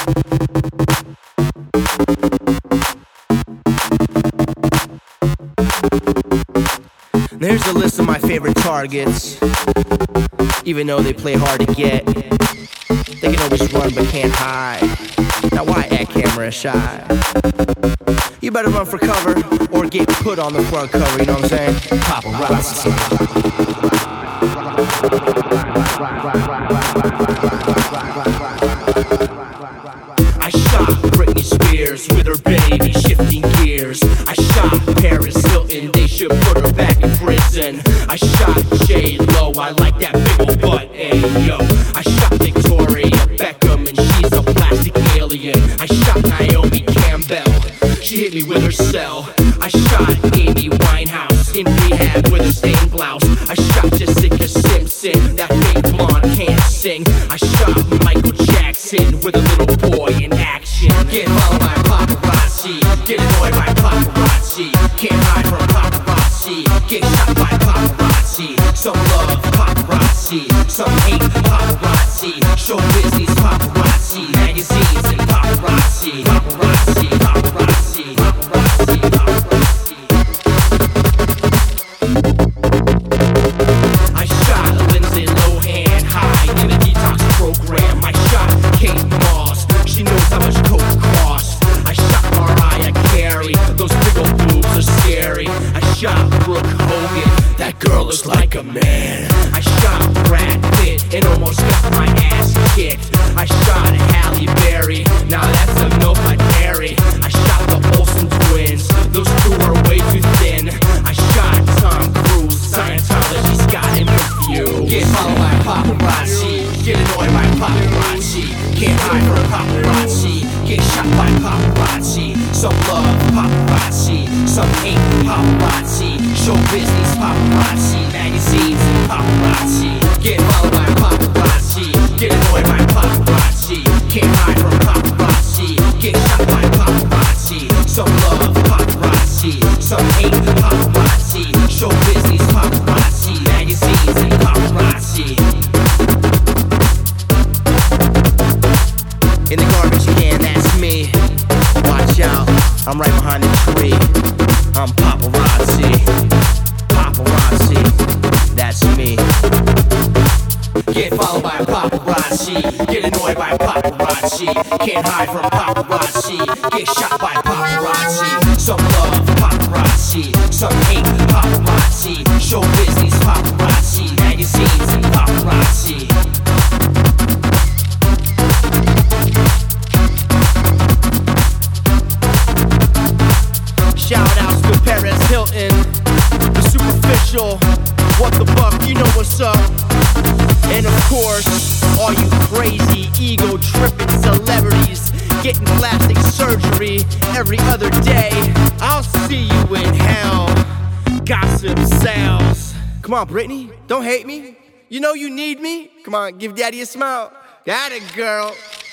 Here's a list of my favorite targets. Even though they play hard to get, they can always run but can't hide. Now why act camera shy? You better run for cover or get put on the front cover, you know what I'm saying? Paparazzi. I shot Britney Spears with her baby shifting gears. I shot Paris Hilton, they should put her back in prison. I shot J-Lo, I like that big ol' butt, ayo. I shot Victoria Beckham and she's a plastic alien. I shot Naomi Campbell, she hit me with her cell. I shot Amy Winehouse in rehab with her stained blouse. I shot Jessica Simpson, that fake blonde can't sing. I shot Michael Jackson with a little boy in action. Get followed by paparazzi, get annoyed by paparazzi. Can't hide from paparazzi, get shot by paparazzi. Some love paparazzi, some hate paparazzi. Show business paparazzi, magazines and paparazzi. Paparazzi, paparazzi, paparazzi, paparazzi. I shot Lindsay Lohan high in a detox program. I shot Kate Moss, she knows how much coke costs. I shot Mariah Carey, those big old boobs are scary. I shot Brooke Hogan, that girl looks like a man. I shot Brad Pitt and almost got my ass kicked. I shot Halle Berry, now that's a no by Harry. I shot the Olsen twins, those two are way too thin. I shot Tom Cruise, Scientology's got him confused. Get followed by paparazzi, get annoyed by paparazzi. Can't hide from paparazzi, get shot by paparazzi. Some love paparazzi, some hate paparazzi. Show business paparazzi, magazines and paparazzi. Get followed by paparazzi, get annoyed by paparazzi. Can't hide from paparazzi, get shot by paparazzi. Some love paparazzi, some hate paparazzi. Show business paparazzi, magazines and paparazzi. In the garbage can, that's me. Watch out, I'm right behind the tree. I'm paparazzi, paparazzi, that's me. Get followed by paparazzi, get annoyed by paparazzi. Can't hide from paparazzi, get shot by paparazzi. Some love paparazzi, some hate paparazzi. Show business paparazzi, magazines and paparazzi. Shout outs to Paris Hilton, the superficial, what the fuck, you know what's up. And of course, all you crazy ego-tripping celebrities getting plastic surgery every other day. I'll see you in hell. Gossip sells. Come on, Britney, don't hate me. You know you need me. Come on, give daddy a smile. Got it, girl.